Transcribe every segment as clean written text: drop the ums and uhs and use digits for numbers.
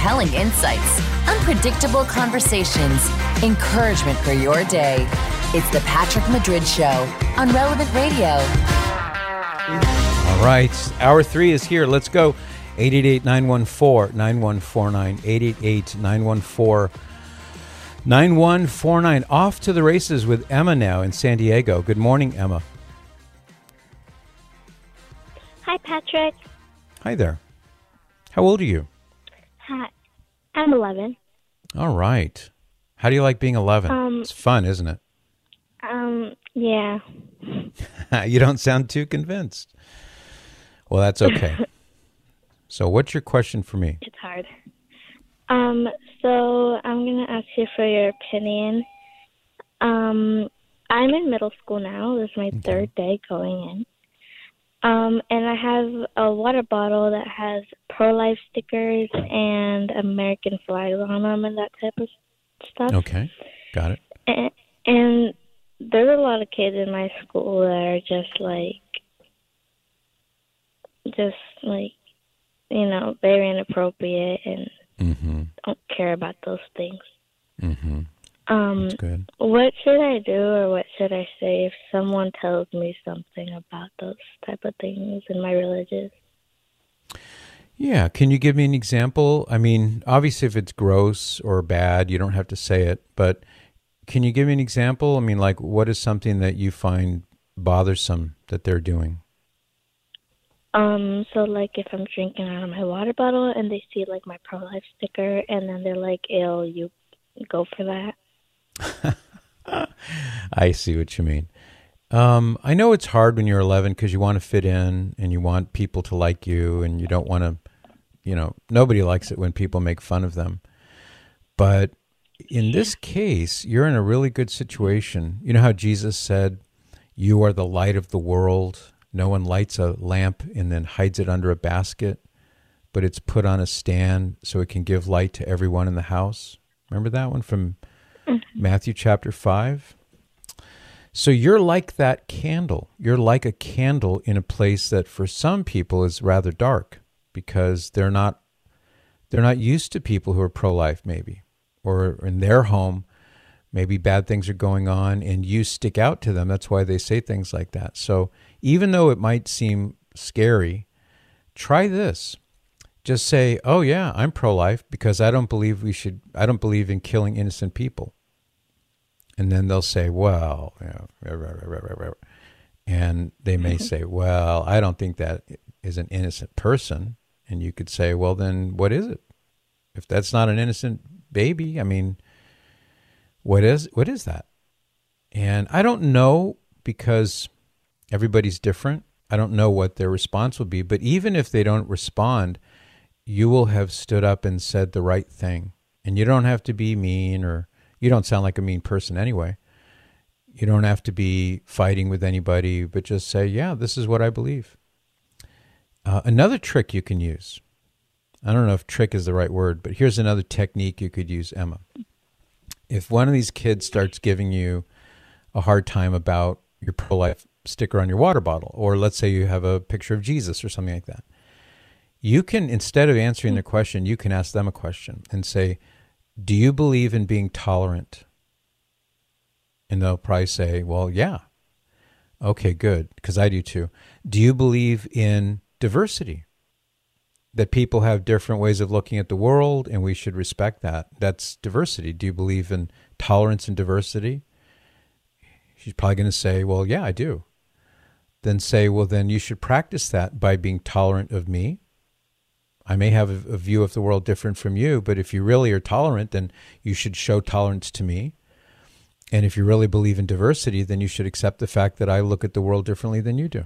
compelling insights, unpredictable conversations, encouragement for your day. It's the Patrick Madrid Show on Relevant Radio. All right, hour 3 is here. Let's go. 888-914-9149, 888-914-9149. Off to the races with Emma now in San Diego. Good morning, Emma. Hi, Patrick. Hi there. How old are you? Hi. I'm 11. All right. How do you like being 11? It's fun, isn't it? Yeah. You don't sound too convinced. Well, that's okay. So what's your question for me? It's hard. So I'm going to ask you for your opinion. I'm in middle school now. This is my third day going in. And I have a water bottle that has pro-life stickers and American flags on them and that type of stuff. Okay, got it. And there's a lot of kids in my school that are just like, very inappropriate and don't care about those things. That's good. What should I do or what should I say if someone tells me something about those type of things in my religion? Yeah, can you give me an example? I mean, obviously if it's gross or bad, you don't have to say it, but can you give me an example? I mean, like, what is something that you find bothersome that they're doing? So like if I'm drinking out of my water bottle and they see like my pro-life sticker and then they're like, ew, you go for that? I see what you mean. I know it's hard when you're 11 because you want to fit in and you want people to like you and you don't want to, nobody likes it when people make fun of them. But in this case, you're in a really good situation. You know how Jesus said, you are the light of the world. No one lights a lamp and then hides it under a basket, but it's put on a stand so it can give light to everyone in the house. Remember that one from Matthew chapter 5? So you're like that candle. You're like a candle in a place that for some people is rather dark because they're not used to people who are pro-life maybe, or in their home, maybe bad things are going on and you stick out to them. That's why they say things like that. So even though it might seem scary, try this. Just say, oh yeah, I'm pro-life because I don't believe in killing innocent people. And then they'll say, well, and they may say, well, I don't think that is an innocent person. And you could say, well, then what is it? If that's not an innocent baby, I mean, what is that? And I don't know because everybody's different. I don't know what their response will be. But even if they don't respond, you will have stood up and said the right thing. And you don't have to be mean, or you don't sound like a mean person anyway. You don't have to be fighting with anybody, but just say, yeah, this is what I believe. Another trick you can use. I don't know if trick is the right word, but here's another technique you could use, Emma. If one of these kids starts giving you a hard time about your pro-life sticker on your water bottle, or let's say you have a picture of Jesus or something like that, you can, instead of answering their question, you can ask them a question and say, do you believe in being tolerant? And they'll probably say, well, yeah. Okay, good, because I do too. Do you believe in diversity? That people have different ways of looking at the world and we should respect that. That's diversity. Do you believe in tolerance and diversity? She's probably going to say, well, yeah, I do. Then say, well, then you should practice that by being tolerant of me. I may have a view of the world different from you, but if you really are tolerant, then you should show tolerance to me. And if you really believe in diversity, then you should accept the fact that I look at the world differently than you do.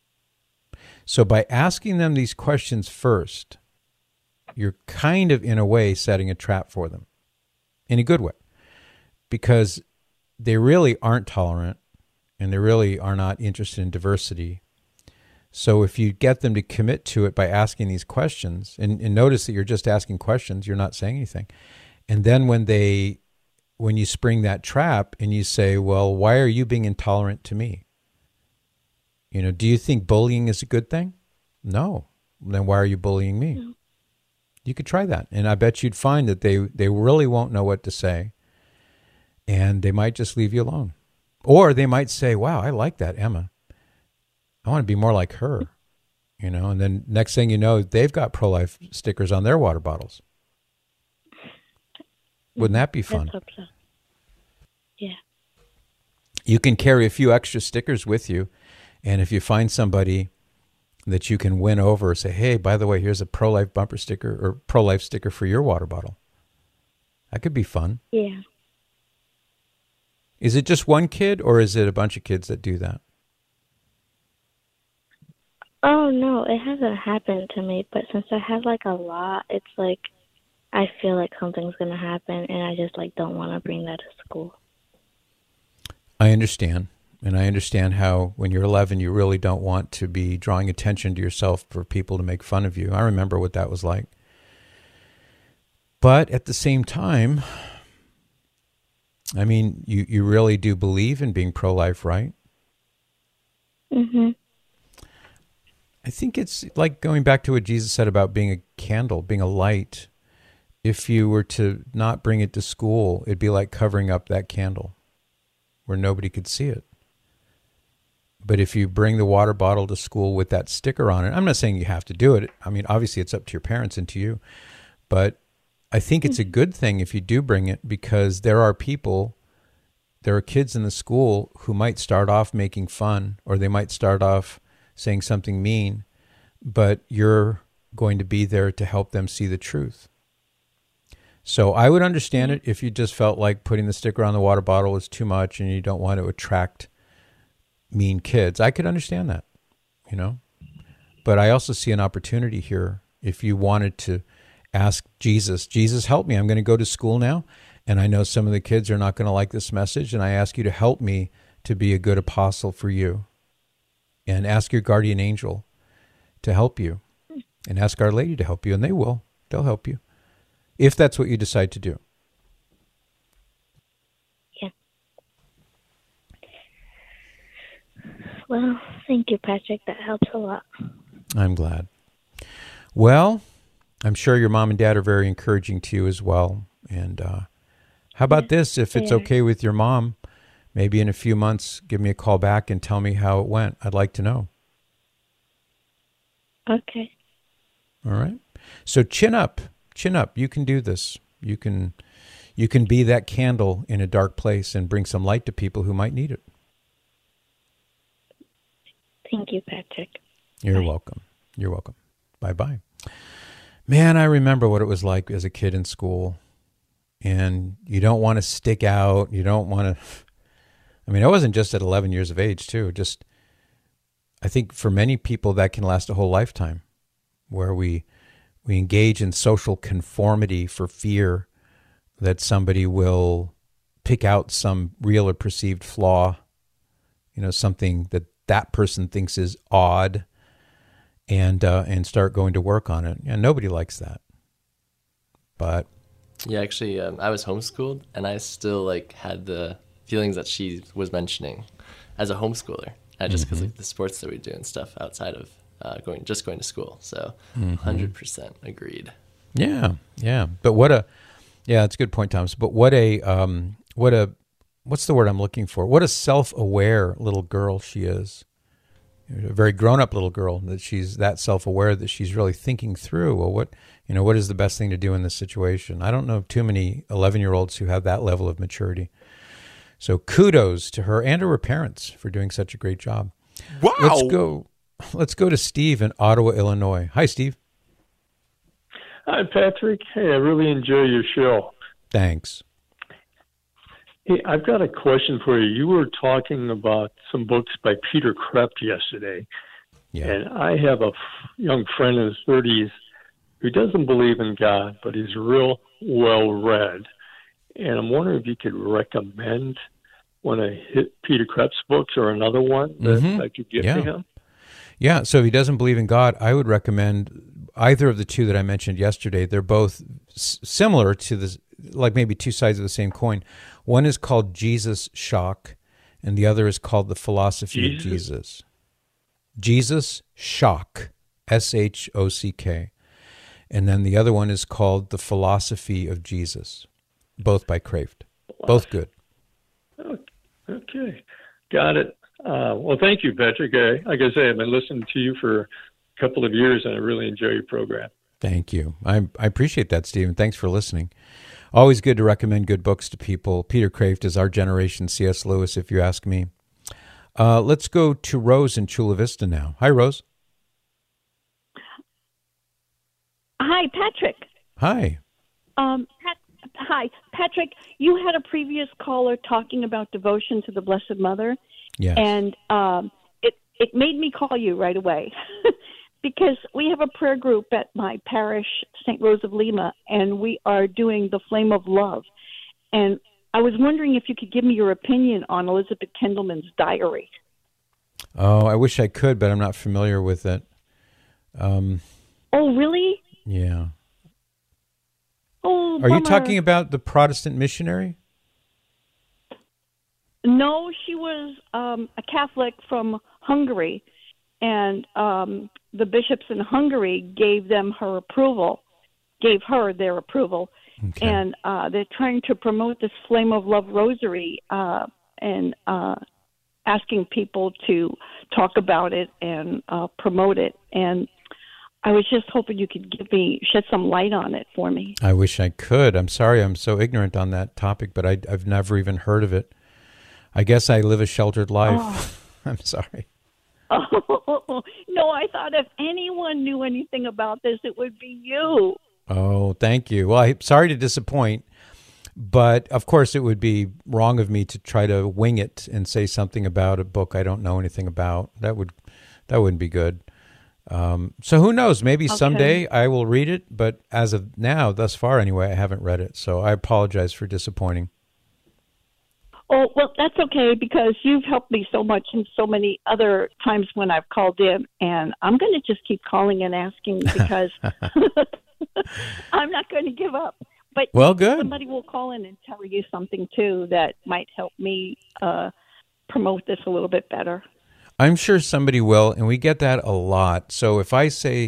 So by asking them these questions first, you're kind of, in a way, setting a trap for them in a good way, because they really aren't tolerant and they really are not interested in diversity. So if you get them to commit to it by asking these questions, and notice that you're just asking questions, you're not saying anything. And then when you spring that trap and you say, well, why are you being intolerant to me? Do you think bullying is a good thing? No. Then why are you bullying me? No. You could try that, and I bet you'd find that they really won't know what to say, and they might just leave you alone. Or they might say, wow, I like that Emma. I want to be more like her, and then next thing you know, they've got pro-life stickers on their water bottles. Wouldn't that be fun? Let's hope so. Yeah. You can carry a few extra stickers with you, and if you find somebody that you can win over, say, hey, by the way, here's a pro-life bumper sticker or pro-life sticker for your water bottle. That could be fun. Yeah. Is it just one kid, or is it a bunch of kids that do that? Oh, no, it hasn't happened to me, but since I have, like, a lot, it's like I feel like something's going to happen, and I just, like, don't want to bring that to school. I understand. And I understand how when you're 11, you really don't want to be drawing attention to yourself for people to make fun of you. I remember what that was like. But at the same time, I mean, you really do believe in being pro-life, right? Mm-hmm. I think it's like going back to what Jesus said about being a candle, being a light. If you were to not bring it to school, it'd be like covering up that candle where nobody could see it. But if you bring the water bottle to school with that sticker on it, I'm not saying you have to do it. I mean, obviously it's up to your parents and to you. But I think it's a good thing if you do bring it, because there are kids in the school who might start off making fun, or they might start off saying something mean, but you're going to be there to help them see the truth. So I would understand it if you just felt like putting the sticker on the water bottle was too much and you don't want to attract mean kids. I could understand that, But I also see an opportunity here if you wanted to ask Jesus, help me. I'm going to go to school now, and I know some of the kids are not going to like this message, and I ask you to help me to be a good apostle for you. And ask your guardian angel to help you, and ask Our Lady to help you, and they will. They'll help you if that's what you decide to do. Yeah. Well, thank you, Patrick. That helps a lot. I'm glad. Well, I'm sure your mom and dad are very encouraging to you as well. And how about this? If it's okay with your mom, maybe in a few months, give me a call back and tell me how it went. I'd like to know. Okay. All right. So chin up. You can do this. You can be that candle in a dark place and bring some light to people who might need it. Thank you, Patrick. You're welcome. You're welcome. Bye-bye. Man, I remember what it was like as a kid in school. And you don't want to stick out. You don't want to... I mean, I wasn't just at 11 years of age, too. Just, I think for many people that can last a whole lifetime, where we engage in social conformity for fear that somebody will pick out some real or perceived flaw, something that person thinks is odd, and start going to work on it. And nobody likes that. But yeah, actually, I was homeschooled, and I still had the feelings that she was mentioning as a homeschooler, just because the sports that we do and stuff outside of going to school. So 100% agreed. Yeah. But it's a good point, Thomas. But what's the word I'm looking for? What a self-aware little girl she is. A very grown-up little girl, that she's that self-aware that she's really thinking through, well, what is the best thing to do in this situation? I don't know too many 11-year-olds who have that level of maturity. So kudos to her and to her parents for doing such a great job. Wow. Let's go to Steve in Ottawa, Illinois. Hi, Steve. Hi, Patrick. Hey, I really enjoy your show. Thanks. Hey, I've got a question for you. You were talking about some books by Peter Kreeft yesterday. Yeah. And I have a young friend in his 30s who doesn't believe in God, but he's real well-read. And I'm wondering if you could recommend one of Peter Kreeft's books or another one that I could give to him. Yeah, so if he doesn't believe in God, I would recommend either of the two that I mentioned yesterday. They're both similar to this, like maybe two sides of the same coin. One is called Jesus Shock, and the other is called The Philosophy of Jesus. Jesus Shock, S-H-O-C-K. And then the other one is called The Philosophy of Jesus, both by Kraft. Both good. Okay. Got it. Well, thank you, Patrick. Like I say, I've been listening to you for a couple of years, and I really enjoy your program. Thank you. I appreciate that, Stephen. Thanks for listening. Always good to recommend good books to people. Peter Kraft is our generation C.S. Lewis, if you ask me. Let's go to Rose in Chula Vista now. Hi, Rose. Hi, Patrick. Hi. Hi, Patrick. You had a previous caller talking about devotion to the Blessed Mother, Yes. and it made me call you right away because we have a prayer group at my parish, St. Rose of Lima, and we are doing the Flame of Love. And I was wondering if you could give me your opinion on Elizabeth Kendallman's diary. Oh, I wish I could, but I'm not familiar with it. Oh, really? Yeah. Oh, Are you bummer. talking about the Protestant missionary? No, she was a Catholic from Hungary, and the bishops in Hungary gave her their approval, Okay. and they're trying to promote this Flame of Love Rosary and asking people to talk about it and promote it. And I was just hoping you could shed some light on it for me. I wish I could. I'm sorry I'm so ignorant on that topic, but I've never even heard of it. I guess I live a sheltered life. Oh. I'm sorry. Oh, no, I thought if anyone knew anything about this, it would be you. Oh, thank you. Well, I'm sorry to disappoint, but of course it would be wrong of me to try to wing it and say something about a book I don't know anything about. That wouldn't be good. So who knows? Maybe someday I will read it, but as of now, thus far anyway, I haven't read it. So I apologize for disappointing. Oh, well, that's okay because you've helped me so much in so many other times when I've called in, and I'm going to just keep calling and asking because I'm not going to give up. But well, good. Somebody will call in and tell you something, too, that might help me promote this a little bit better. I'm sure somebody will, and we get that a lot. So if I say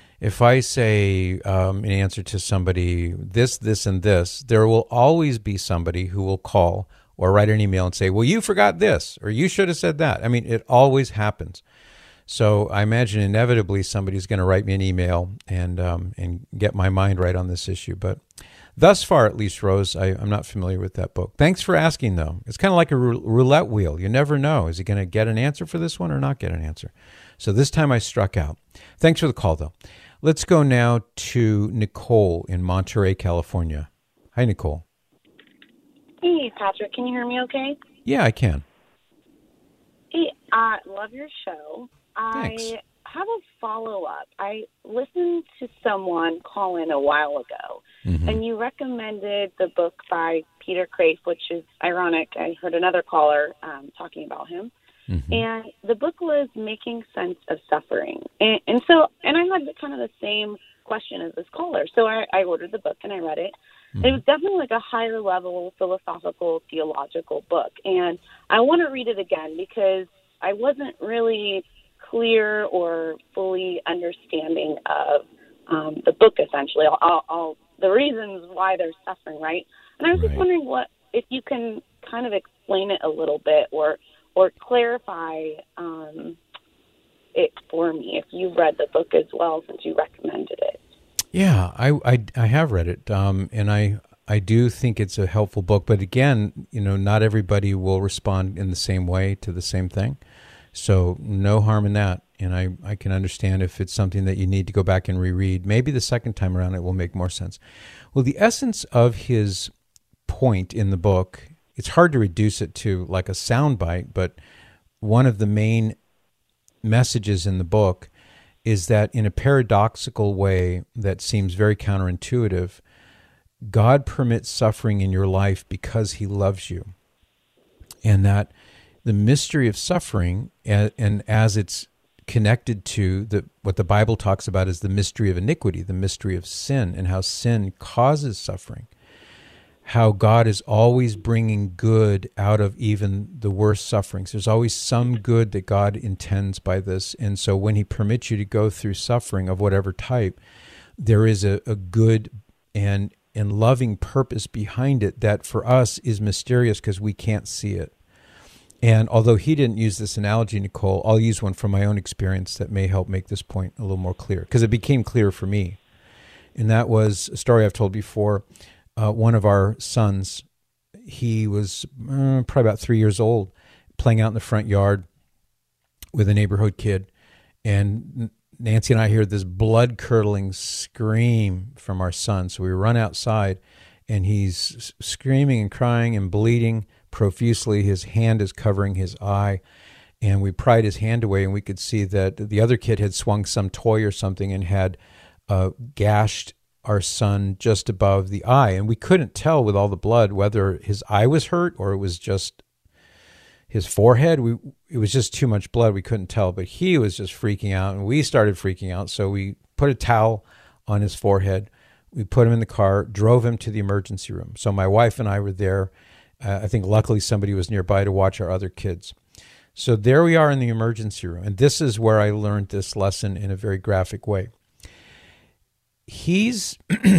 in answer to somebody this, and this, there will always be somebody who will call or write an email and say, well, you forgot this, or you should have said that. I mean, it always happens. So I imagine inevitably somebody's going to write me an email and get my mind right on this issue. But thus far, at least, Rose, I'm not familiar with that book. Thanks for asking, though. It's kind of like a roulette wheel. You never know. Is he going to get an answer for this one or not get an answer? So this time I struck out. Thanks for the call, though. Let's go now to Nicole in Monterey, California. Hi, Nicole. Hey, Patrick, can you hear me okay? Yeah, I can. Hey, I love your show. Thanks. I have a follow-up. I listened to someone call in a while ago, and you recommended the book by Peter Kraft, which is ironic. I heard another caller talking about him. And the book was Making Sense of Suffering. And I had kind of the same question as this caller. So I ordered the book and I read it. It was definitely like a higher level philosophical, theological book. And I want to read it again because I wasn't really clear or fully understanding of the book, essentially, all the reasons why they're suffering, right? And I was just wondering if you can kind of explain it a little bit or clarify it for me if you read the book as well, since you recommended it. Yeah, I have read it, and I do think it's a helpful book. But again, not everybody will respond in the same way to the same thing. So no harm in that. And I can understand if it's something that you need to go back and reread. Maybe the second time around it will make more sense. Well, the essence of his point in the book, it's hard to reduce it to like a soundbite, but one of the main messages in the book is that in a paradoxical way that seems very counterintuitive, God permits suffering in your life because he loves you. And that the mystery of suffering, and as it's connected to what the Bible talks about as the mystery of iniquity, the mystery of sin, and how sin causes suffering, how God is always bringing good out of even the worst sufferings. There's always some good that God intends by this. And so when he permits you to go through suffering of whatever type, there is a good and loving purpose behind it that for us is mysterious because we can't see it. And although he didn't use this analogy, Nicole, I'll use one from my own experience that may help make this point a little more clear, because it became clear for me. And that was a story I've told before. One of our sons, he was probably about 3 years old, playing out in the front yard with a neighborhood kid. And Nancy and I hear this blood-curdling scream from our son. So we run outside, and he's screaming and crying and bleeding profusely. His hand is covering his eye, and we pried his hand away, and we could see that the other kid had swung some toy or something and had gashed our son just above the eye. And we couldn't tell with all the blood whether his eye was hurt or it was just his forehead. It was just too much blood. We couldn't tell, but he was just freaking out, and we started freaking out. So we put a towel on his forehead. We put him in the car, drove him to the emergency room. So my wife and I were there. I think luckily somebody was nearby to watch our other kids. So there we are in the emergency room. And this is where I learned this lesson in a very graphic way. He's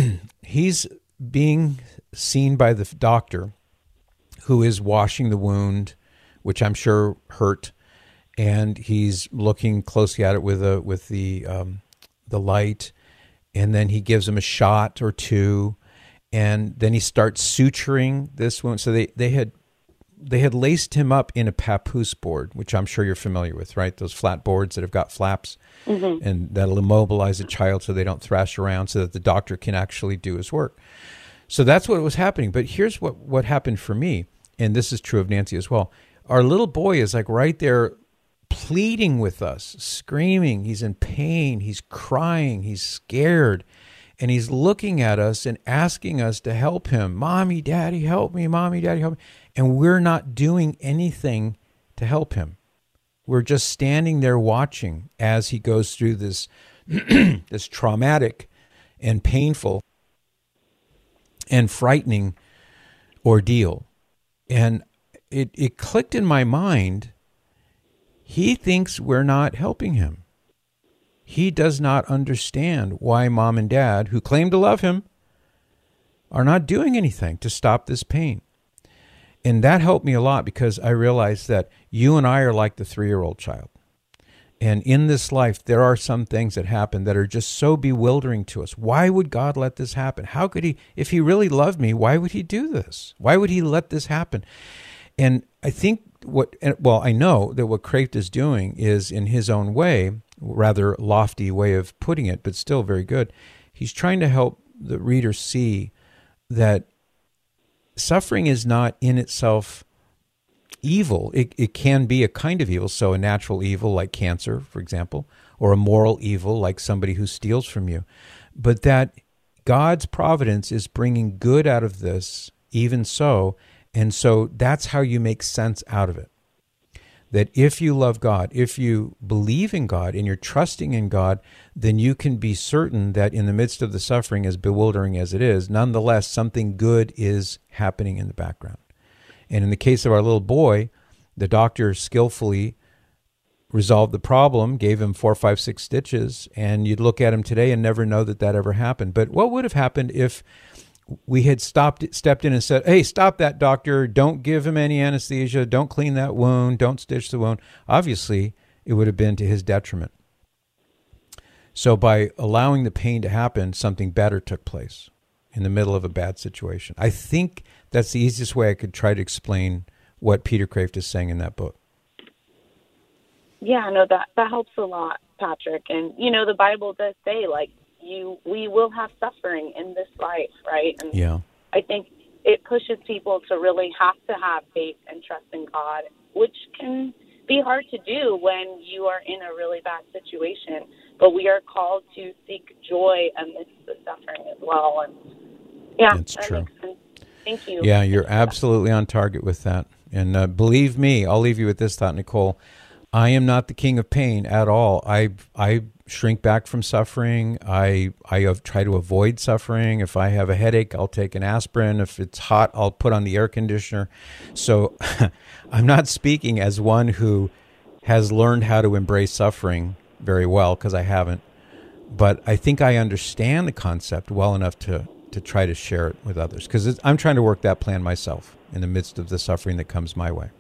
being seen by the doctor, who is washing the wound, which I'm sure hurt. And he's looking closely at it with the light. And then he gives him a shot or two. And then he starts suturing this wound. So they had laced him up in a papoose board, which I'm sure you're familiar with, right? Those flat boards that have got flaps, and that'll immobilize a child so they don't thrash around, so that the doctor can actually do his work. So that's what was happening. But here's what happened for me, and this is true of Nancy as well. Our little boy is like right there pleading with us, screaming. He's in pain. He's crying. He's scared. And he's looking at us and asking us to help him. Mommy, Daddy, help me. Mommy, Daddy, help me. And we're not doing anything to help him. We're just standing there watching as he goes through this, this traumatic and painful and frightening ordeal. And it clicked in my mind. He thinks we're not helping him. He does not understand why Mom and Dad, who claim to love him, are not doing anything to stop this pain. And that helped me a lot, because I realized that you and I are like the 3-year-old child. And in this life, there are some things that happen that are just so bewildering to us. Why would God let this happen? How could he, if he really loved me, why would he do this? Why would he let this happen? And I think I know that what Kreeft is doing is, in his own way, rather lofty way of putting it, but still very good. He's trying to help the reader see that suffering is not in itself evil. It can be a kind of evil, so a natural evil like cancer, for example, or a moral evil like somebody who steals from you. But that God's providence is bringing good out of this, even so, and so that's how you make sense out of it. That if you love God, if you believe in God and you're trusting in God, then you can be certain that in the midst of the suffering, as bewildering as it is, nonetheless, something good is happening in the background. And in the case of our little boy, the doctor skillfully resolved the problem, gave him 4, 5, 6 stitches, and you'd look at him today and never know that ever happened. But what would have happened if we had stepped in and said, hey, stop that, doctor. Don't give him any anesthesia. Don't clean that wound. Don't stitch the wound. Obviously, it would have been to his detriment. So by allowing the pain to happen, something better took place in the middle of a bad situation. I think that's the easiest way I could try to explain what Peter Kreeft is saying in that book. Yeah, no, that helps a lot, Patrick. And, the Bible does say, we will have suffering in this life, right? And yeah. I think it pushes people to really have to have faith and trust in God, which can be hard to do when you are in a really bad situation. But we are called to seek joy amidst the suffering as well. And yeah, that's true. Makes sense. Thank you. Yeah, you're absolutely on target with that. And believe me, I'll leave you with this thought, Nicole. I am not the king of pain at all. I shrink back from suffering. I try to avoid suffering. If I have a headache, I'll take an aspirin. If it's hot, I'll put on the air conditioner. So I'm not speaking as one who has learned how to embrace suffering very well, because I haven't. but I think I understand the concept well enough to try to share it with others, because I'm trying to work that plan myself in the midst of the suffering that comes my way.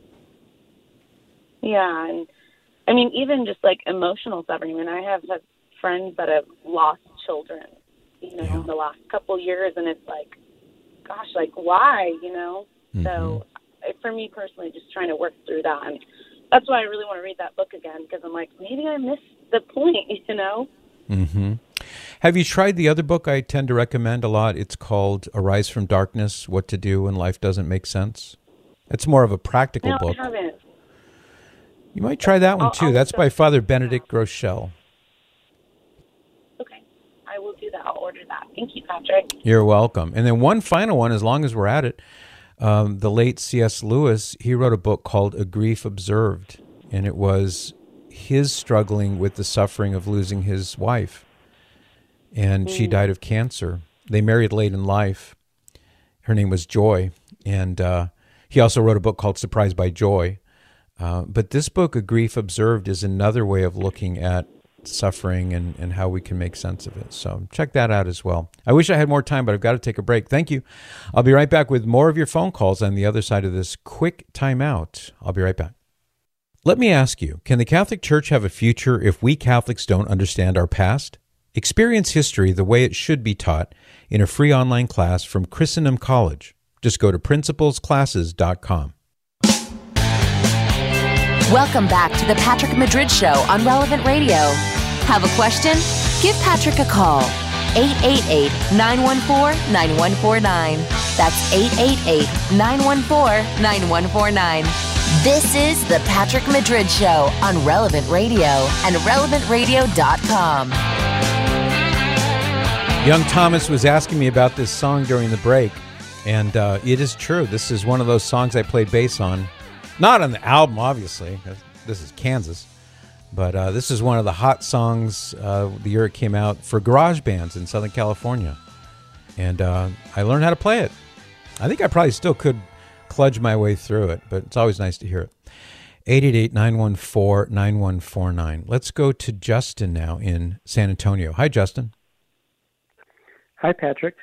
Yeah, and I mean, even just like emotional suffering. I mean, I have friends that have lost children, in the last couple years, and it's like, gosh, like why, Mm-hmm. So for me personally, just trying to work through that, and that's why I really want to read that book again, because I'm like, maybe I missed the point, Mm-hmm. Have you tried the other book I tend to recommend a lot? It's called Arise from Darkness, What to Do When Life Doesn't Make Sense. It's more of a practical book. No, I haven't. You might try that one too. That's by Father Benedict Groeschel. Okay. I will do that. I'll order that. Thank you, Patrick. You're welcome. And then one final one, as long as we're at it, the late C.S. Lewis, he wrote a book called A Grief Observed, and it was his struggling with the suffering of losing his wife. And she died of cancer. They married late in life. Her name was Joy. And he also wrote a book called Surprised by Joy. But this book, A Grief Observed, is another way of looking at suffering and how we can make sense of it. So check that out as well. I wish I had more time, but I've got to take a break. Thank you. I'll be right back with more of your phone calls on the other side of this quick timeout. I'll be right back. Let me ask you, can the Catholic Church have a future if we Catholics don't understand our past? Experience history the way it should be taught in a free online class from Christendom College. Just go to principlesclasses.com. Welcome back to the Patrick Madrid Show on Relevant Radio. Have a question? Give Patrick a call. 888-914-9149. That's 888-914-9149. This is the Patrick Madrid Show on Relevant Radio and relevantradio.com. Young Thomas was asking me about this song during the break, and it is true. This is one of those songs I played bass on. Not on the album, obviously. This is Kansas. But this is one of the hot songs the year it came out for garage bands in Southern California. And I learned how to play it. I think I probably still could kludge my way through it, but it's always nice to hear it. 888-914-9149. Let's go to Justin now in San Antonio. Hi, Justin. Hi, Patrick.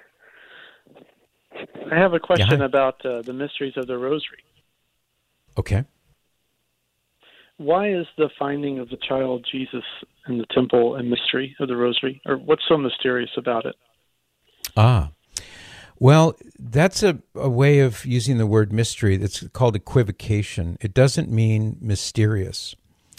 I have a question about the mysteries of the Rosary. Okay. Why is the finding of the child Jesus in the temple a mystery of the Rosary? Or what's so mysterious about it? Well, that's a way of using the word mystery. It's called equivocation. It doesn't mean mysterious.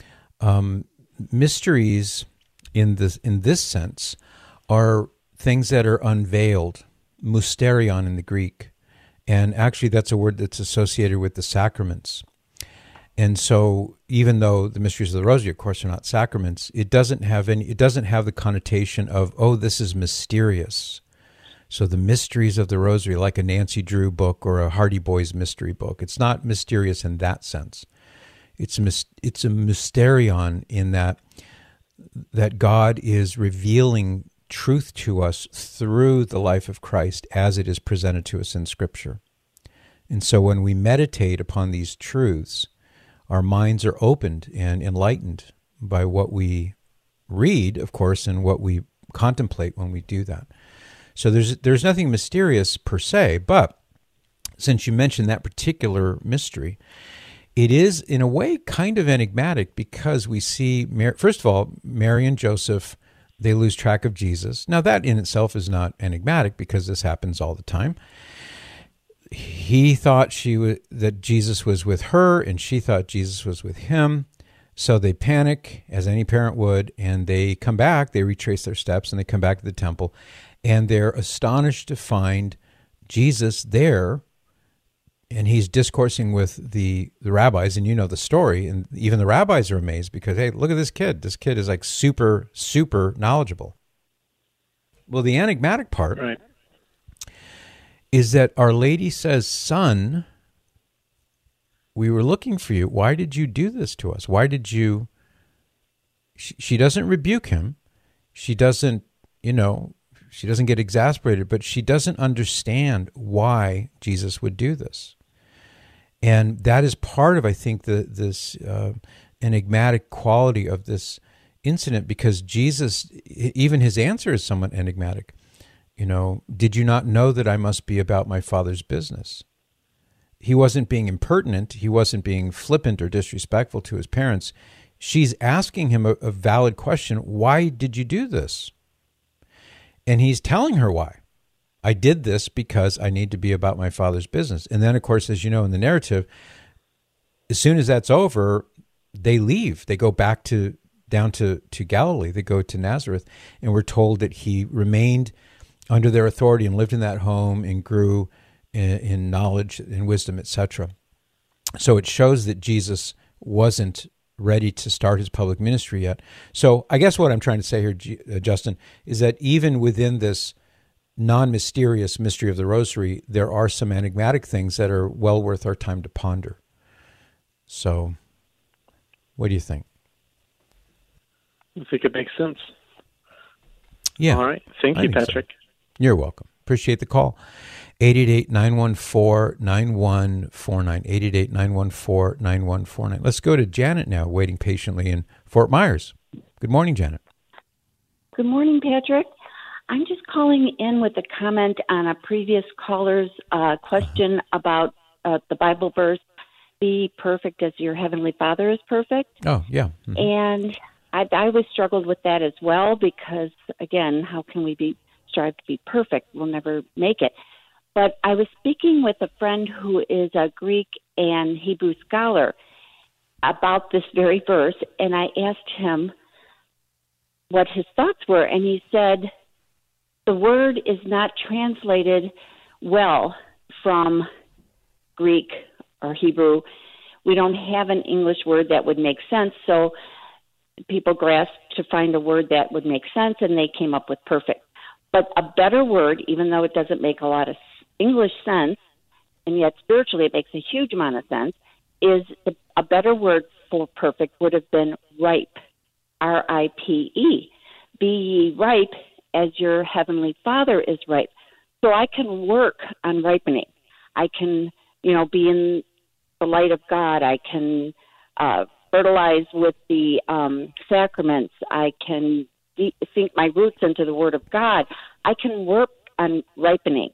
Mysteries in this sense are things that are unveiled, mysterion in the Greek. And actually that's a word that's associated with the sacraments. And so even though the mysteries of the Rosary, of course, are not sacraments, it doesn't have the connotation of, oh, this is mysterious. So the mysteries of the Rosary, like a Nancy Drew book or a Hardy Boys mystery book, it's not mysterious in that sense. It's a mysterion in that God is revealing truth to us through the life of Christ as it is presented to us in Scripture. And so when we meditate upon these truths, our minds are opened and enlightened by what we read, of course, and what we contemplate when we do that. So there's nothing mysterious per se, but since you mentioned that particular mystery, it is in a way kind of enigmatic because we see, first of all, Mary and Joseph, they lose track of Jesus. Now that in itself is not enigmatic because this happens all the time. He thought that Jesus was with her, and she thought Jesus was with him. So they panic, as any parent would, and they come back. They retrace their steps, and they come back to the temple, and they're astonished to find Jesus there, and he's discoursing with the rabbis, and you know the story, and even the rabbis are amazed because, hey, look at this kid. This kid is like super, super knowledgeable. Well, the enigmatic part is that Our Lady says, son, we were looking for you. Why did you do this to us? Why did you... She doesn't rebuke him. She doesn't, she doesn't get exasperated, but she doesn't understand why Jesus would do this. And that is part of, I think, this enigmatic quality of this incident because Jesus, even his answer is somewhat enigmatic. Did you not know that I must be about my Father's business? He wasn't being impertinent. He wasn't being flippant or disrespectful to his parents. She's asking him a valid question. Why did you do this? And he's telling her why. I did this because I need to be about my Father's business. And then, of course, as you know, in the narrative, as soon as that's over, they leave. They go back down to Galilee. They go to Nazareth. And we're told that he remained under their authority and lived in that home and grew in knowledge and wisdom, etc. So it shows that Jesus wasn't ready to start his public ministry yet. So I guess what I'm trying to say here, Justin, is that even within this non-mysterious mystery of the Rosary, there are some enigmatic things that are well worth our time to ponder. So what do you think? I think it makes sense. Yeah. All right. Thank you, Patrick. So. You're welcome. Appreciate the call. 888-914-9149. 888-914-9149. Let's go to Janet now, waiting patiently in Fort Myers. Good morning, Janet. Good morning, Patrick. I'm just calling in with a comment on a previous caller's question about the Bible verse, be perfect as your Heavenly Father is perfect. Oh, yeah. Mm-hmm. And I always struggled with that as well because, again, how can we strive to be perfect? We'll never make it. But I was speaking with a friend who is a Greek and Hebrew scholar about this very verse, and I asked him what his thoughts were, and he said the word is not translated well from Greek or Hebrew. We don't have an English word that would make sense, so people grasped to find a word that would make sense, and they came up with perfect. But a better word, even though it doesn't make a lot of English sense, and yet spiritually it makes a huge amount of sense, is a better word for perfect would have been ripe, R-I-P-E. Be ye ripe as your Heavenly Father is ripe. So I can work on ripening. I can, be in the light of God. I can fertilize with the sacraments. I can sink my roots into the Word of God. I can work on ripening.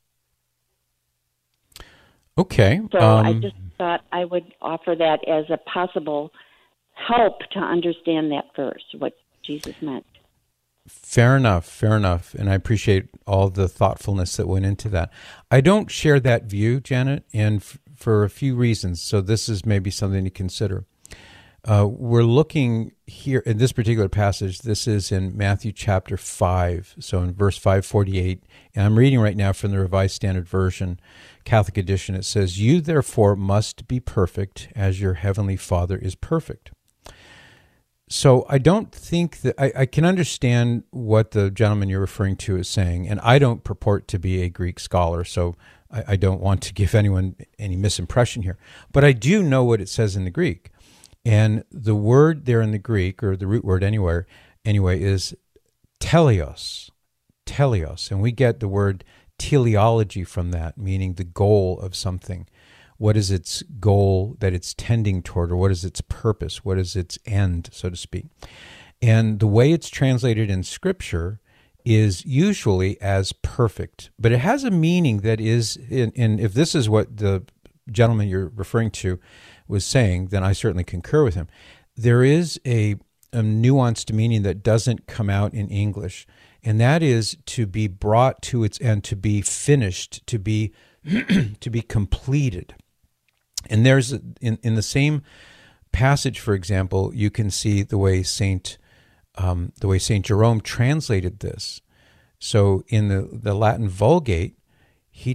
Okay. So I just thought I would offer that as a possible help to understand that verse, what Jesus meant. Fair enough. And I appreciate all the thoughtfulness that went into that. I don't share that view, Janet, and for a few reasons. So this is maybe something to consider. We're looking here in this particular passage. This is in Matthew chapter 5, so in verse 548. And I'm reading right now from the Revised Standard Version, Catholic edition. It says, "You therefore must be perfect as your heavenly Father is perfect." So I don't think that I can understand what the gentleman you're referring to is saying, and I don't purport to be a Greek scholar, so I don't want to give anyone any misimpression here. But I do know what it says in the Greek. And the word there in the Greek, or the root word anyway, is teleos. And we get the word teleology from that, meaning the goal of something. What is its goal that it's tending toward, or what is its purpose? What is its end, so to speak? And the way it's translated in Scripture is usually as perfect, but it has a meaning that is, in if this is what the gentleman you're referring to was saying, then I certainly concur with him. There is a nuanced meaning that doesn't come out in English, and that is to be brought to its end, to be finished, to be to be completed. And there's in the same passage, for example, you can see the way Saint Jerome translated this. So in the Latin Vulgate, he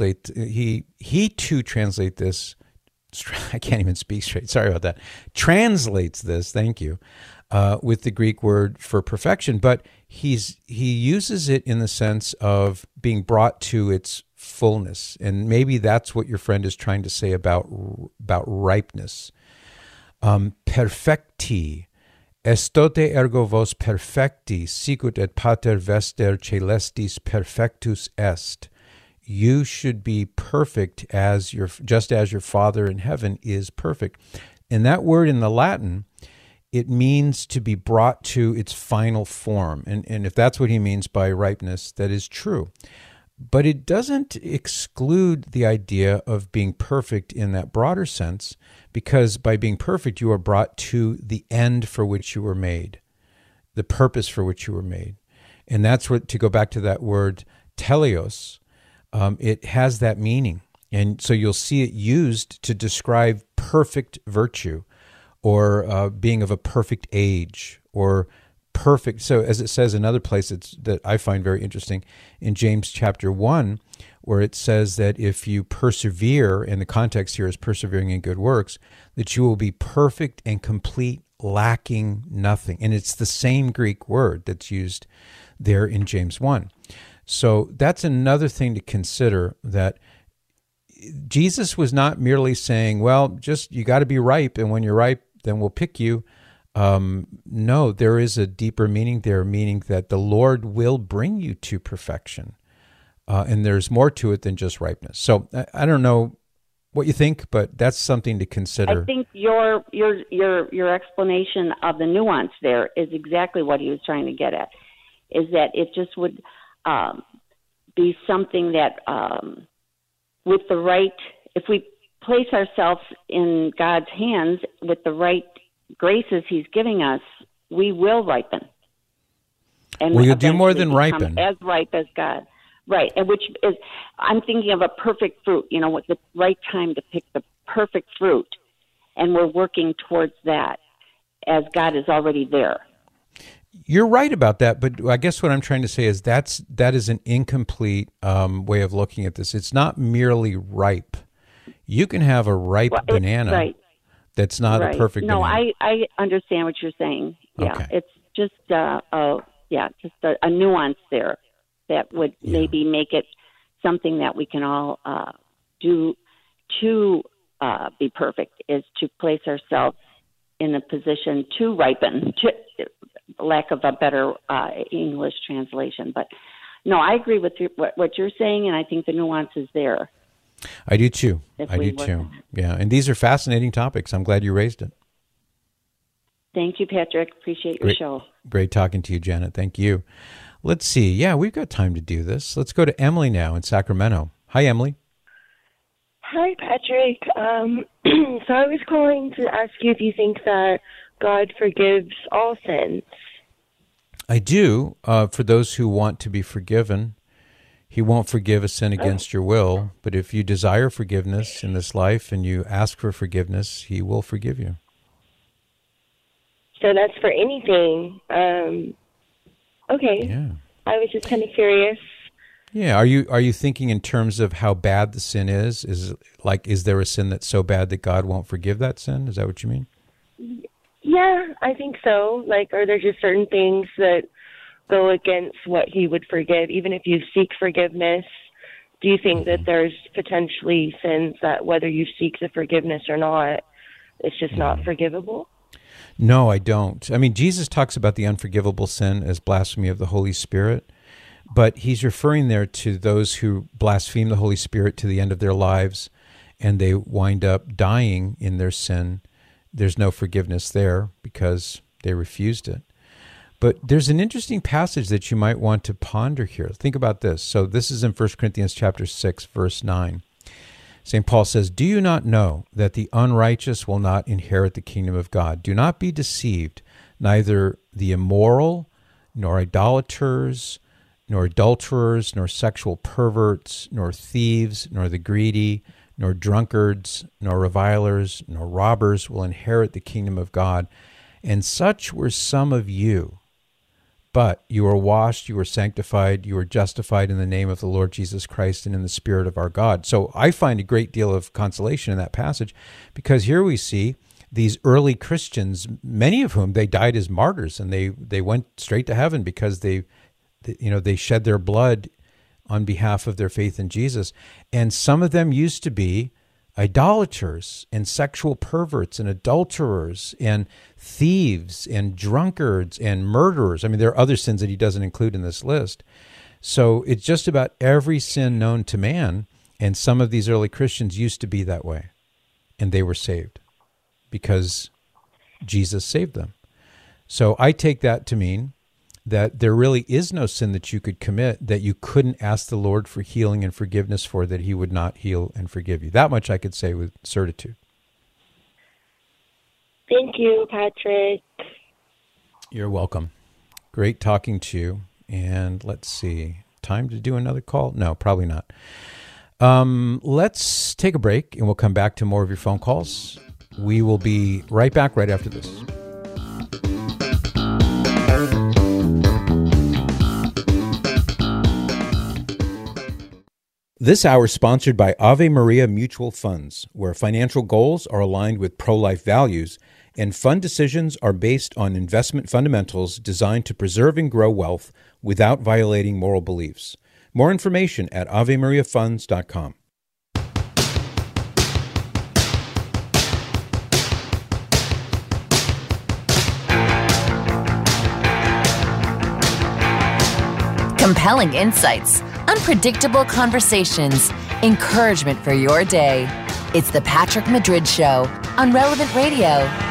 too translate this. I can't even speak straight. Sorry about that. Translates this. Thank you. With the Greek word for perfection, but he uses it in the sense of being brought to its fullness, and maybe that's what your friend is trying to say about ripeness. Perfecti, estote ergo vos perfecti, sicut et pater vester celestis perfectus est. You should be perfect just as your Father in heaven is perfect. And that word in the Latin it means to be brought to its final form. And if that's what he means by ripeness, that is true. But it doesn't exclude the idea of being perfect in that broader sense, because by being perfect, you are brought to the end for which you were made, the purpose for which you were made. And that's what, to go back to that word teleos, it has that meaning. And so you'll see it used to describe perfect virtue, or being of a perfect age, or perfect. So as it says in another place that I find very interesting, in James chapter 1, where it says that if you persevere, and the context here is persevering in good works, that you will be perfect and complete, lacking nothing. And it's the same Greek word that's used there in James 1. So that's another thing to consider, that Jesus was not merely saying, well, just you got to be ripe, and when you're ripe, then we'll pick you. No, there is a deeper meaning there, meaning that the Lord will bring you to perfection. And there's more to it than just ripeness. So I don't know what you think, but that's something to consider. I think your explanation of the nuance there is exactly what he was trying to get at, is that it just would be something that with the right, if we place ourselves in God's hands with the right graces he's giving us, we will ripen. And well, you'll do more than ripen. As ripe as God. Right, and which is, I'm thinking of a perfect fruit, with the right time to pick the perfect fruit, and we're working towards that as God is already there. You're right about that, but I guess what I'm trying to say is that is an incomplete way of looking at this. It's not merely ripe. You can have a ripe banana, right, that's not a perfect banana. No, I understand what you're saying. Yeah, okay. It's just a nuance there that would maybe make it something that we can all do to be perfect, is to place ourselves in a position to ripen, to lack of a better English translation. But no, I agree with what you're saying, and I think the nuance is there. I do too. Yeah, and these are fascinating topics. I'm glad you raised it. Thank you, Patrick. Appreciate your show. Great talking to you, Janet. Thank you. Let's see. Yeah, we've got time to do this. Let's go to Emily now in Sacramento. Hi, Emily. Hi, Patrick. So I was calling to ask you if you think that God forgives all sins. I do. For those who want to be forgiven, he won't forgive a sin against your will. But if you desire forgiveness in this life and you ask for forgiveness, he will forgive you. So that's for anything. Okay. Yeah. I was just kind of curious. Yeah. Are you thinking in terms of how bad the sin is? Is there a sin that's so bad that God won't forgive that sin? Is that what you mean? Yeah, I think so. Are there just certain things that go against what he would forgive, even if you seek forgiveness? Do you think that there's potentially sins that whether you seek the forgiveness or not, it's just not forgivable? No, I don't. I mean, Jesus talks about the unforgivable sin as blasphemy of the Holy Spirit, but he's referring there to those who blaspheme the Holy Spirit to the end of their lives, and they wind up dying in their sin. There's no forgiveness there because they refused it. But there's an interesting passage that you might want to ponder here. Think about this. So this is in 1 Corinthians chapter 6, verse 9. St. Paul says, "Do you not know that the unrighteous will not inherit the kingdom of God? Do not be deceived. Neither the immoral, nor idolaters, nor adulterers, nor sexual perverts, nor thieves, nor the greedy, nor drunkards, nor revilers, nor robbers will inherit the kingdom of God. And such were some of you. But you are washed, you are sanctified, you are justified in the name of the Lord Jesus Christ and in the Spirit of our God." So I find a great deal of consolation in that passage, because here we see these early Christians, many of whom they died as martyrs, and they went straight to heaven because they shed their blood on behalf of their faith in Jesus. And some of them used to be idolaters and sexual perverts and adulterers and thieves and drunkards and murderers. I mean, there are other sins that he doesn't include in this list. So it's just about every sin known to man. And some of these early Christians used to be that way. And they were saved because Jesus saved them. So I take that to mean that there really is no sin that you could commit that you couldn't ask the Lord for healing and forgiveness for, that he would not heal and forgive you. That much I could say with certitude. Thank you, Patrick. You're welcome. Great talking to you. And let's see, time to do another call? No, probably not. Let's take a break and we'll come back to more of your phone calls. We will be right back right after this. This hour is sponsored by Ave Maria Mutual Funds, where financial goals are aligned with pro-life values and fund decisions are based on investment fundamentals designed to preserve and grow wealth without violating moral beliefs. More information at AveMariaFunds.com. Compelling insights, unpredictable conversations, encouragement for your day. It's the Patrick Madrid Show on Relevant Radio.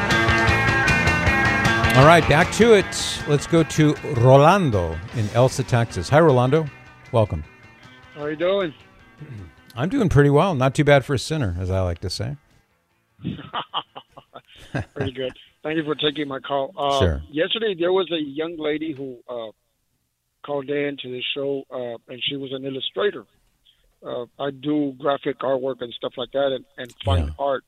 All right, back to it. Let's go to Rolando in Elsa, Texas. Hi, Rolando. Welcome. How are you doing? I'm doing pretty well. Not too bad for a sinner, as I like to say. Pretty good. Thank you for taking my call. Sure. Yesterday, there was a young lady who called in to the show, and she was an illustrator. I do graphic artwork and stuff like that, and fine art.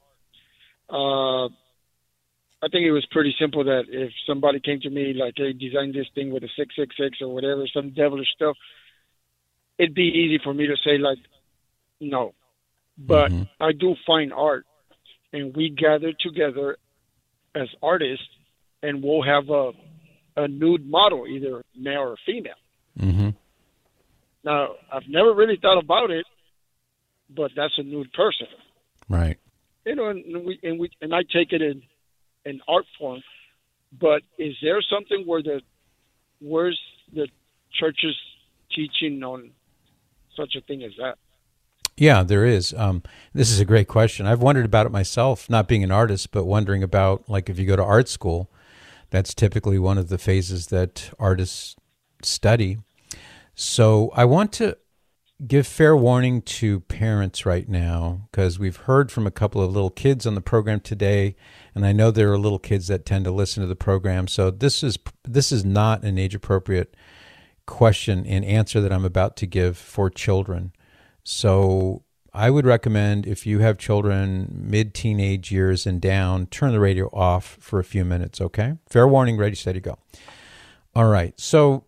I think it was pretty simple that if somebody came to me like, hey, design this thing with a 666 or whatever, some devilish stuff, it'd be easy for me to say, like, no. But I do fine art, and we gather together as artists, and we'll have a nude model, either male or female. Mm-hmm. Now, I've never really thought about it, but that's a nude person. Right. You know, and I take it in art form. But is there something where's the church's teaching on such a thing as that? Yeah, there is. This is a great question. I've wondered about it myself, not being an artist, but wondering about, like, if you go to art school, that's typically one of the phases that artists study. So I want to give fair warning to parents right now, because we've heard from a couple of little kids on the program today, and I know there are little kids that tend to listen to the program. So this is not an age-appropriate question and answer that I'm about to give for children. So I would recommend, if you have children mid-teenage years and down, turn the radio off for a few minutes, okay? Fair warning, ready, steady, go. All right, so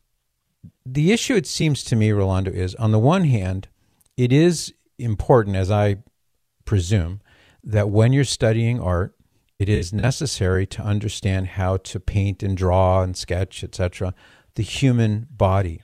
the issue, it seems to me, Rolando, is, on the one hand, it is important, as I presume, that when you're studying art, it is necessary to understand how to paint and draw and sketch, etc., the human body.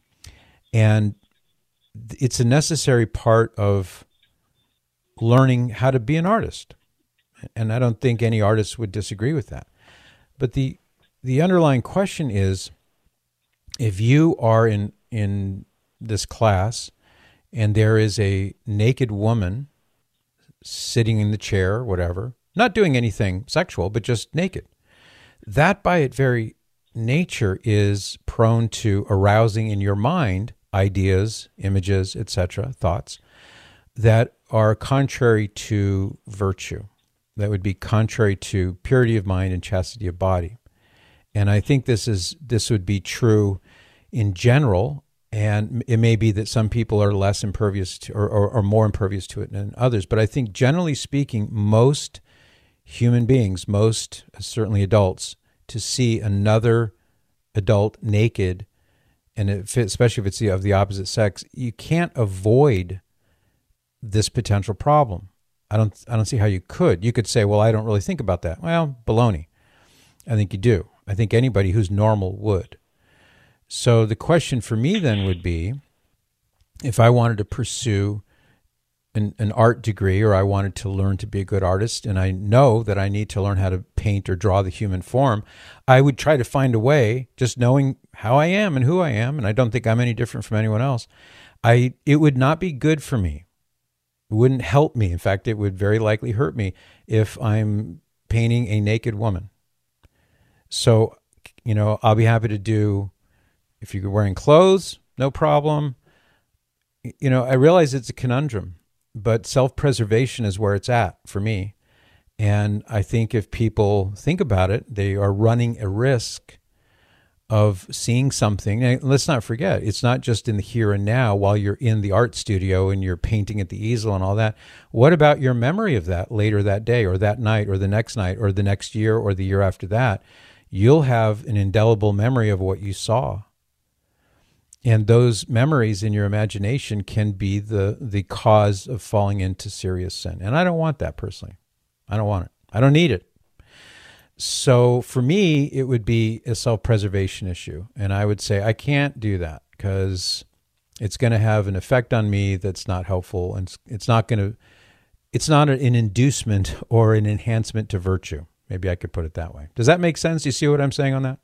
And it's a necessary part of learning how to be an artist. And I don't think any artist would disagree with that. But the underlying question is, if you are in this class and there is a naked woman sitting in the chair or whatever, not doing anything sexual, but just naked, that by its very nature is prone to arousing in your mind ideas, images, etc., thoughts that are contrary to virtue, that would be contrary to purity of mind and chastity of body. And I think this would be true in general, and it may be that some people are less impervious to, or more impervious to it than others. But I think, generally speaking, most human beings, most certainly adults, to see another adult naked, and especially if it's of the opposite sex, you can't avoid this potential problem. I don't see how you could. You could say, well, I don't really think about that. Well, baloney. I think you do. I think anybody who's normal would. So the question for me then would be, if I wanted to pursue an art degree, or I wanted to learn to be a good artist, and I know that I need to learn how to paint or draw the human form, I would try to find a way, just knowing how I am and who I am, and I don't think I'm any different from anyone else. It would not be good for me. It wouldn't help me. In fact, it would very likely hurt me if I'm painting a naked woman. So, I'll be happy to do, if you're wearing clothes, no problem. I realize it's a conundrum, but self-preservation is where it's at for me. And I think if people think about it, they are running a risk of seeing something. And let's not forget, it's not just in the here and now while you're in the art studio and you're painting at the easel and all that. What about your memory of that later that day or that night or the next year or the year after that? You'll have an indelible memory of what you saw. And those memories in your imagination can be the cause of falling into serious sin. And I don't want that personally. I don't want it. I don't need it. So for me, it would be a self-preservation issue. And I would say I can't do that because it's going to have an effect on me that's not helpful. And it's not an inducement or an enhancement to virtue. Maybe I could put it that way. Does that make sense? Do you see what I'm saying on that?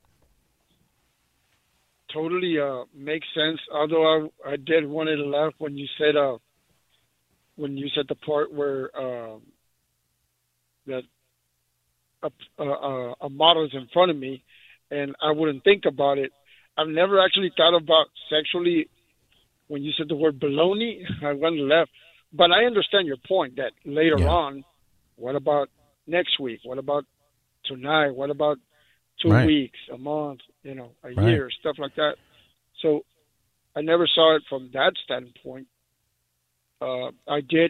Totally makes sense. Although I did want to laugh when you said the part where that a model is in front of me, and I wouldn't think about it. I've never actually thought about sexually. When you said the word baloney, I went left. But I understand your point that later on, what about next week? What about tonight? What about 2 weeks, a month, a year, stuff like that. So I never saw it from that standpoint. I did.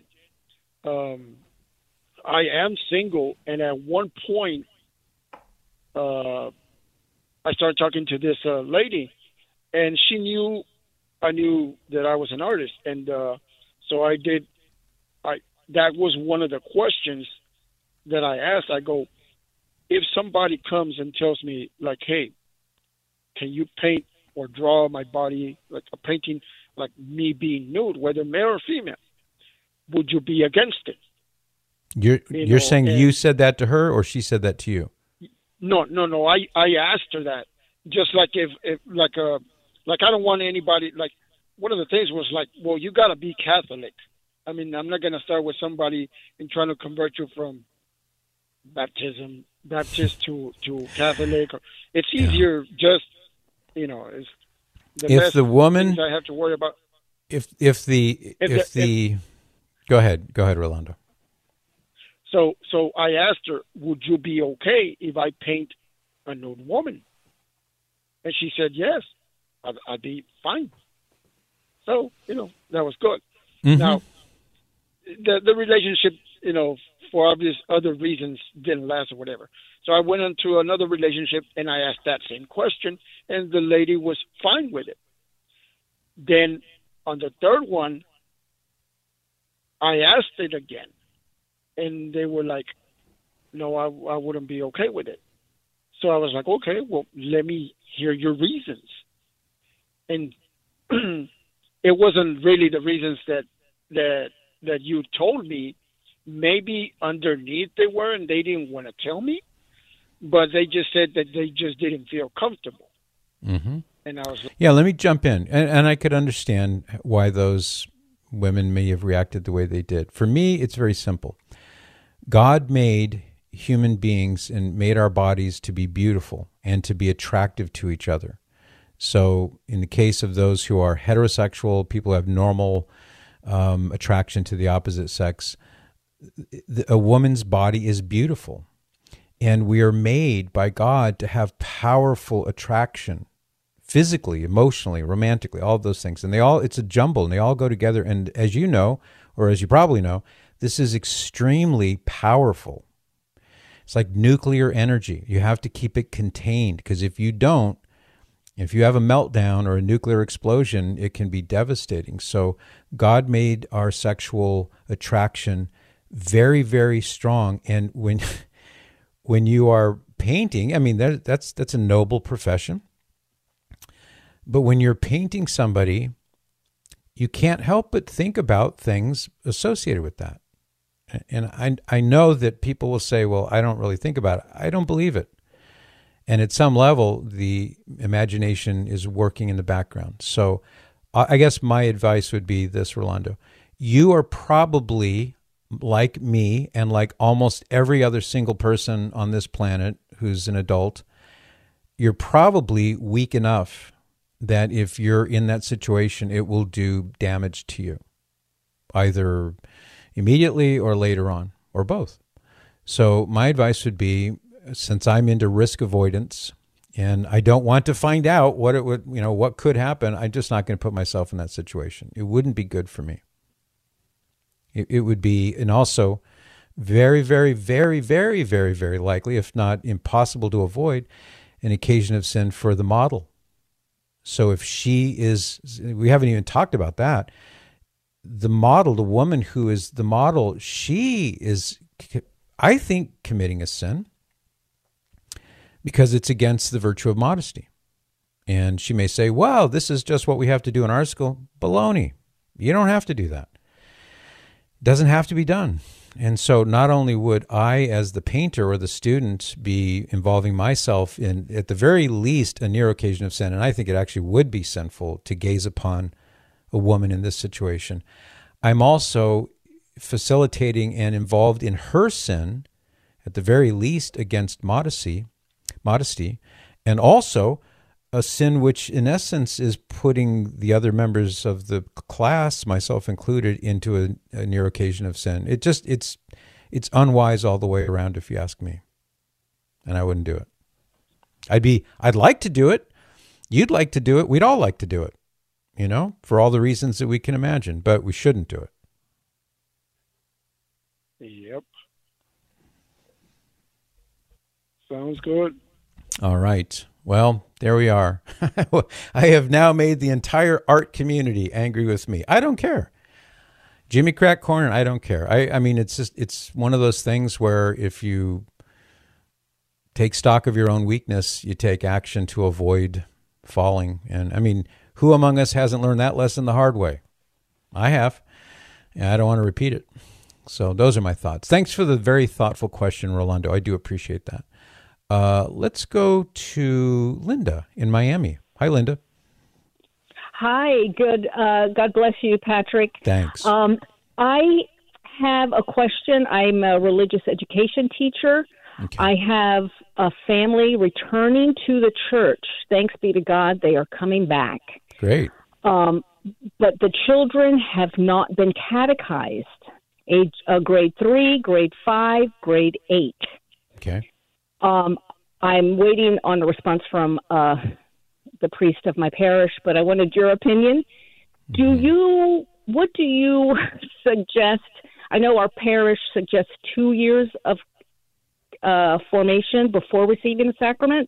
I am single, and at one point, I started talking to this lady, and I knew that I was an artist, and so I did. That was one of the questions that I asked. I go, if somebody comes and tells me, like, hey, can you paint or draw my body, like a painting, like me being nude, whether male or female, would you be against it? You're saying you said that to her, or she said that to you? No. I asked her that. Just like if I don't want anybody, like, one of the things was like, well, you got to be Catholic. I mean, I'm not going to start with somebody and trying to convert you from Baptist to Catholic. It's easier just, it's if the woman I have to worry about. If the go ahead, Rolando. So I asked her, would you be okay if I paint a nude woman? And she said, yes, I'd be fine. So, that was good. Mm-hmm. Now, the relationship, for obvious other reasons didn't last or whatever. So I went into another relationship and I asked that same question, and the lady was fine with it. Then on the third one, I asked it again. And they were like, no, I wouldn't be okay with it. So I was like, okay, well, let me hear your reasons. And it wasn't really the reasons that you told me. Maybe underneath they were, and they didn't want to tell me. But they just said that they just didn't feel comfortable. Mm-hmm. And I was like, yeah, let me jump in. And I could understand why those women may have reacted the way they did. For me, it's very simple. God made human beings and made our bodies to be beautiful and to be attractive to each other. So in the case of those who are heterosexual, people who have normal attraction to the opposite sex, a woman's body is beautiful. And we are made by God to have powerful attraction, physically, emotionally, romantically, all of those things. And it's a jumble, and they all go together. And as you know, or as you probably know, this is extremely powerful. It's like nuclear energy. You have to keep it contained, because if you don't, if you have a meltdown or a nuclear explosion, it can be devastating. So God made our sexual attraction very, very strong. And when you are painting, I mean, that's a noble profession. But when you're painting somebody, you can't help but think about things associated with that. And I know that people will say, well, I don't really think about it. I don't believe it. And at some level, the imagination is working in the background. So I guess my advice would be this, Rolando. You are probably like me and like almost every other single person on this planet who's an adult, you're probably weak enough that if you're in that situation, it will do damage to you, either immediately or later on, or both. So my advice would be, since I'm into risk avoidance and I don't want to find out what it would, what could happen, I'm just not going to put myself in that situation. It wouldn't be good for me. It would be, and also very, very, very, very, very, very likely, if not impossible to avoid, an occasion of sin for the model. So if she is, we haven't even talked about that, the model, the woman who is the model, she is, I think, committing a sin because it's against the virtue of modesty. And she may say, well, this is just what we have to do in our school. Baloney. You don't have to do that. It doesn't have to be done. And so not only would I, as the painter or the student, be involving myself in, at the very least, a near occasion of sin, and I think it actually would be sinful to gaze upon a woman in this situation, I'm also facilitating and involved in her sin, at the very least, against modesty, and also a sin which, in essence, is putting the other members of the class, myself included, into a near occasion of sin. It's unwise all the way around, if you ask me, and I wouldn't do it. I'd like to do it. You'd like to do it. We'd all like to do it, for all the reasons that we can imagine, but we shouldn't do it. Yep. Sounds good. All right. Well, there we are. I have now made the entire art community angry with me. I don't care. Jimmy Crack Corner, I don't care. I mean, it's one of those things where if you take stock of your own weakness, you take action to avoid falling. And I mean, who among us hasn't learned that lesson the hard way? I have. And I don't want to repeat it. So those are my thoughts. Thanks for the very thoughtful question, Rolando. I do appreciate that. Let's go to Linda in Miami. Hi, Linda. Hi, good. God bless you, Patrick. Thanks. I have a question. I'm a religious education teacher. Okay. I have a family returning to the church. Thanks be to God, they are coming back. Great. But the children have not been catechized. Grade 3, grade 5, grade 8. Okay. I'm waiting on a response from the priest of my parish, but I wanted your opinion. What do you suggest? I know our parish suggests 2 years of formation before receiving the sacrament.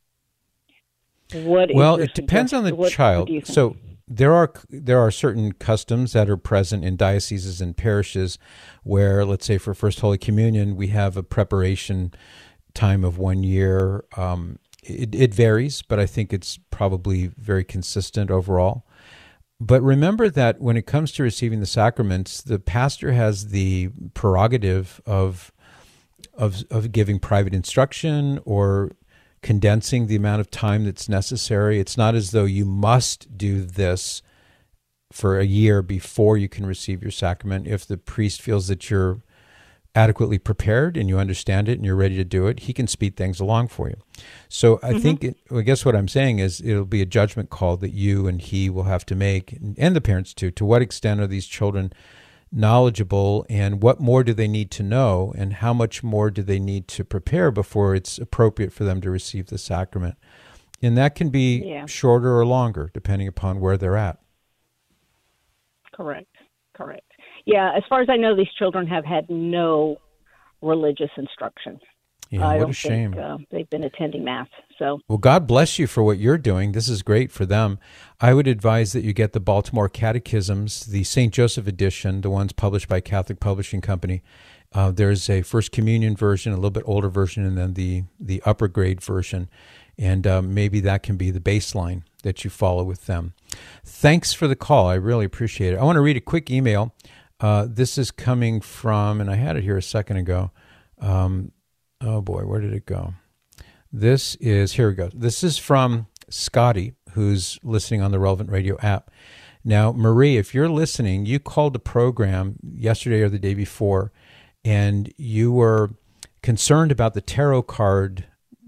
It depends on the child. So there are certain customs that are present in dioceses and parishes where, let's say, for First Holy Communion, we have a preparation time of 1 year. It varies, but I think it's probably very consistent overall. But remember that when it comes to receiving the sacraments, the pastor has the prerogative of giving private instruction or condensing the amount of time that's necessary. It's not as though you must do this for a year before you can receive your sacrament. If the priest feels that you're adequately prepared and you understand it and you're ready to do it, he can speed things along for you. So I I guess what I'm saying is it'll be a judgment call that you and he will have to make, and the parents too. To what extent are these children knowledgeable, and what more do they need to know, and how much more do they need to prepare before it's appropriate for them to receive the sacrament? And that can be shorter or longer, depending upon where they're at. Correct. Yeah, as far as I know, these children have had no religious instruction. Yeah, what a shame. They've been attending Mass. So, well, God bless you for what you're doing. This is great for them. I would advise that you get the Baltimore Catechisms, the St. Joseph edition, the ones published by Catholic Publishing Company. There's a First Communion version, a little bit older version, and then the upper grade version. And maybe that can be the baseline that you follow with them. Thanks for the call. I really appreciate it. I want to read a quick email. This is coming from, and I had it here a second ago. Oh boy, where did it go? Here we go. This is from Scotty, who's listening on the Relevant Radio app. Now, Marie, if you're listening, you called the program yesterday or the day before, and you were concerned about the tarot card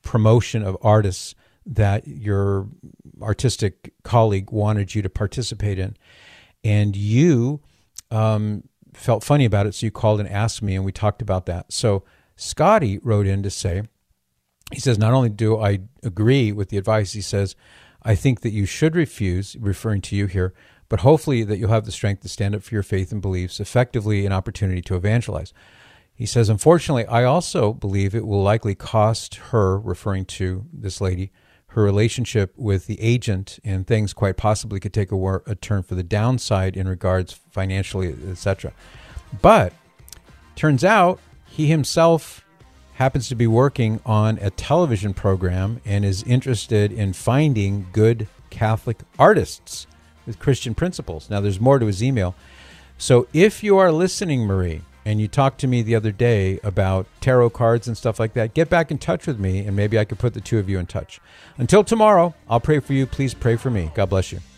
promotion of artists that your artistic colleague wanted you to participate in. And you felt funny about it, so you called and asked me, and we talked about that. So Scotty wrote in to say, he says, not only do I agree with the advice, he says, I think that you should refuse, referring to you here, but hopefully that you'll have the strength to stand up for your faith and beliefs, effectively an opportunity to evangelize. He says, unfortunately, I also believe it will likely cost her, referring to this lady, her relationship with the agent, and things quite possibly could take a turn for the downside in regards financially, etc. But turns out he himself happens to be working on a television program and is interested in finding good Catholic artists with Christian principles. Now, there's more to his email. So if you are listening, Marie, and you talked to me the other day about tarot cards and stuff like that, get back in touch with me, and maybe I could put the two of you in touch. Until tomorrow, I'll pray for you. Please pray for me. God bless you.